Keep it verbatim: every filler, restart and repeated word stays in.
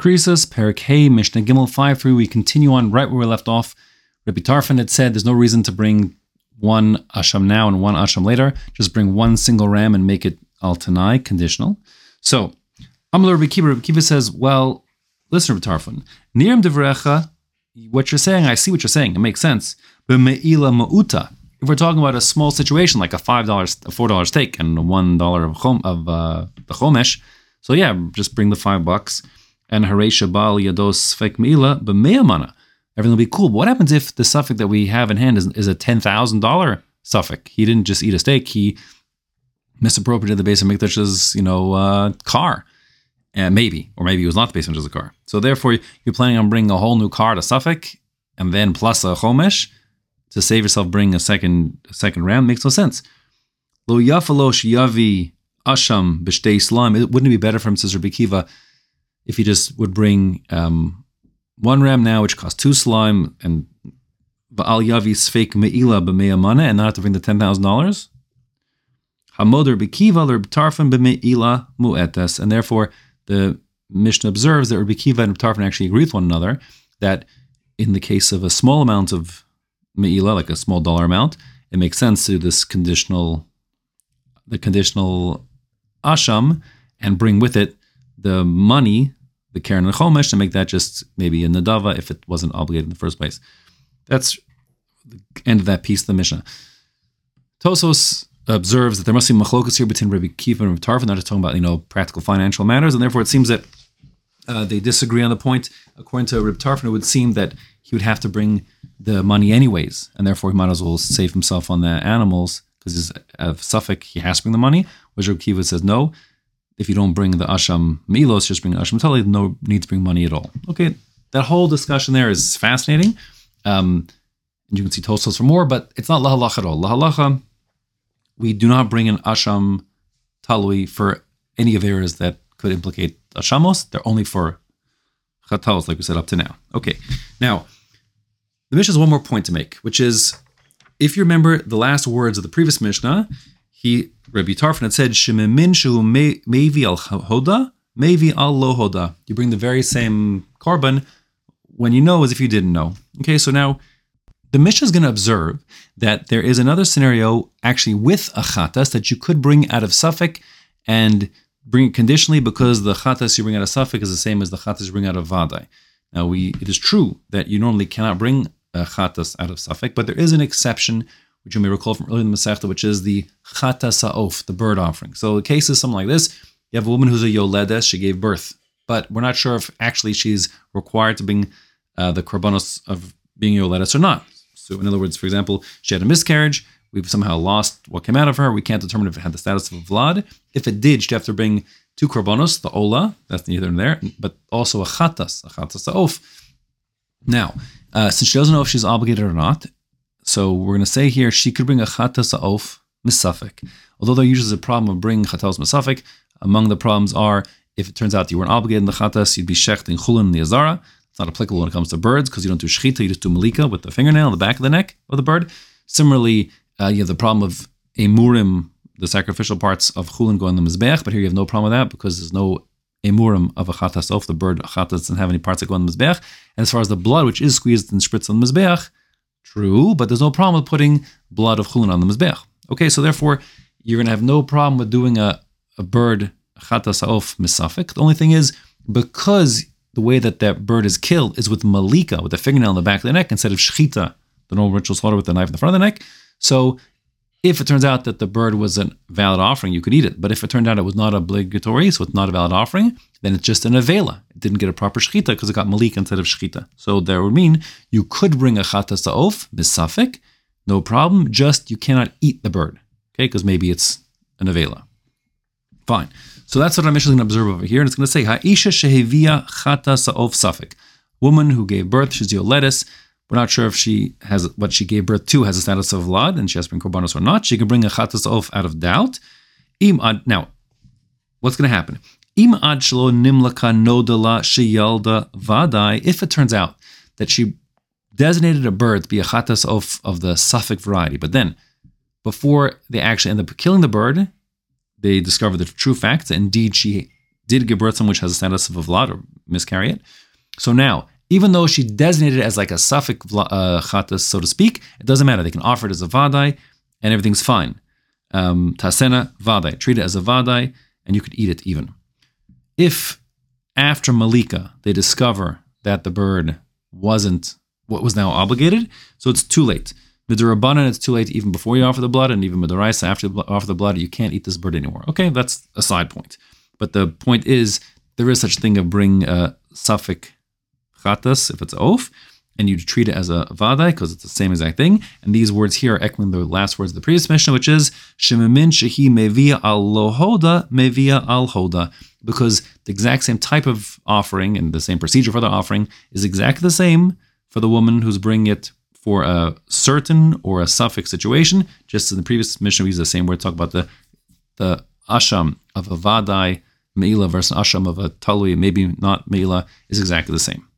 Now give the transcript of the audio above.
Krisus, Perik Hey, Mishnah Gimel five three. We continue on right where we left off. Rabbi Tarfon had said there's no reason to bring one asham now and one asham later. Just bring one single ram and make it al tanai, conditional. So, Amalur Rabbi Kiva, Rabbi Kiva says, well, listen, Rabbi Tarfon, Niram Devrecha, what you're saying, I see what you're saying, it makes sense. But me'ila ma'uta, if we're talking about a small situation like a five dollars, a four dollars steak and a one dollar of, chom, of uh, the chomesh, so yeah, just bring the five bucks. And Haresha Baal Yados Fek Meila B'me'amana. Everything will be cool. But what happens if the suffix that we have in hand is, is a ten thousand dollars suffix? He didn't just eat a steak, he misappropriated the Beis HaMikdash's, you know, uh, car. And maybe, or maybe it was not the Beis HaMikdash's car. So therefore, you're planning on bringing a whole new car to suffix, and then plus a chomesh, to save yourself bringing a second a second ram. Makes no sense. Lo yafalosh yavi asham b'shtei slime. Wouldn't it be better for him, says Rabbi Kiva, if he just would bring um, one ram now, which costs two slime, and ba'al yavi sfeik me'ila b'me'amana, and not have to bring the ten thousand dollars? Hamoder b'kiva l'Reb Tarfon b'me'ila mu'etes. And therefore, the Mishnah observes that Rabbi Kiva and Reb Tarfon actually agree with one another, that in the case of a small amount of me'ila, like a small dollar amount, it makes sense to do this conditional, the conditional asham, and bring with it the money, the Karen and Chomesh, to make that just maybe a Nadava if it wasn't obligated in the first place. That's the end of that piece of the Mishnah. Tosos observes that there must be machlokas here between Rabbi Kiva and Rabbi Tarfon, not just talking about, you know, practical financial matters, and therefore it seems that uh, they disagree on the point. According to Rabbi Tarfon, it would seem that he would have to bring the money anyways, and therefore he might as well save himself on the animals, because he's of suffix, he has to bring the money, which Rabbi Kiva says no. If you don't bring the asham milos, just bring the asham tali, no need to bring money at all. Okay, that whole discussion there is fascinating. Um, and you can see Tosfos for more, but it's not lahalacha at all. Lahalacha, we do not bring an asham talui for any of areas that could implicate ashamos. They're only for chataos, like we said up to now. Okay, now, the Mishnah has one more point to make, which is, if you remember the last words of the previous Mishnah, he, Rabbi Tarfon had said, Shememin shehu mevi al hoda, mevi al lo hoda. You bring the very same korban when you know as if you didn't know. Okay, so now the Mishnah is going to observe that there is another scenario actually with a chatas that you could bring out of suffix and bring it conditionally, because the chatas you bring out of suffix is the same as the chatas you bring out of vadai. Now, we it is true that you normally cannot bring a chatas out of suffix, but there is an exception, which you may recall from earlier in the Masechta, which is the chatas ha'of, the bird offering. So the case is something like this. You have a woman who's a yoledes, she gave birth, but we're not sure if actually she's required to bring uh, the korbanos of being yoledes or not. So in other words, for example, she had a miscarriage, we've somehow lost what came out of her, we can't determine if it had the status of a vlad. If it did, she'd have to bring two korbanos, the ola, that's neither in there, but also a chatas, a chatas ha'of. Now, uh, since she doesn't know if she's obligated or not, so we're going to say here, she could bring a chatas ha'of misafik. Although there usually is a problem of bringing chatas misafik, among the problems are, if it turns out that you weren't obligated in the chatas, you'd be shecht in chulin in the azara. It's not applicable when it comes to birds, because you don't do shechita, you just do malika with the fingernail on the back of the neck of the bird. Similarly, uh, you have the problem of emurim, the sacrificial parts of chulin going on the mizbeach, but here you have no problem with that, because there's no emurim of a chatas ha'of. The bird chatas doesn't have any parts that go on the mizbeach. And as far as the blood, which is squeezed and spritz on the mizbeach, true, but there's no problem with putting blood of chulin on the mizbeach. Okay, so therefore, you're going to have no problem with doing a, a bird chatas ha'of misafik. The only thing is, because the way that that bird is killed is with malika, with the fingernail on the back of the neck, instead of shechita, the normal ritual slaughter with the knife in the front of the neck. So if it turns out that the bird was a valid offering, you could eat it. But if it turned out it was not obligatory, so it's not a valid offering, then it's just an avela. It didn't get a proper shechita because it got malika instead of shechita. So that would mean you could bring a chatas ha'of misafik, no problem, just you cannot eat the bird, okay, because maybe it's an avela. Fine. So that's what our Mishnah is going to observe over here, and it's going to say, Ha'isha shehevia chatas ha'of safik. Woman who gave birth, she's yoledes. We're not sure if she has what she gave birth to has a status of vlad, and she has to bring korbanos or not. She can bring a chatas ha'of out of doubt. Im ad, now, what's going to happen? Im ad shelo nimlaka nodala sheyalda vadai. If it turns out that she designated a bird to be a chatas ha'of of the suffix variety, but then before they actually end up killing the bird, they discover the true facts that indeed she did give birth to someone which has a status of a vlad or miscarry it. So now, even though she designated it as like a suffix uh, chatas, so to speak, it doesn't matter. They can offer it as a vadai, and everything's fine. Um, tasena vadai, treat it as a vadai, and you could eat it even. If after Malika they discover that the bird wasn't what was now obligated, so it's too late. Midurabanan, it's too late even before you offer the blood, and even Miduraisa, after you offer the blood, you can't eat this bird anymore. Okay, that's a side point. But the point is, there is such a thing of bring a suffix chatas, if it's oaf, and you treat it as a vadai, because it's the same exact thing. And these words here are echoing the last words of the previous Mishnah, which is, Shemamin shehi mevia al lohoda, mevia al hoda. Because the exact same type of offering and the same procedure for the offering is exactly the same for the woman who's bringing it for a certain or a suffix situation. Just in the previous Mishnah, we use the same word, talk about the the asham of a vadai meila versus asham of a talui, maybe not meila, is exactly the same.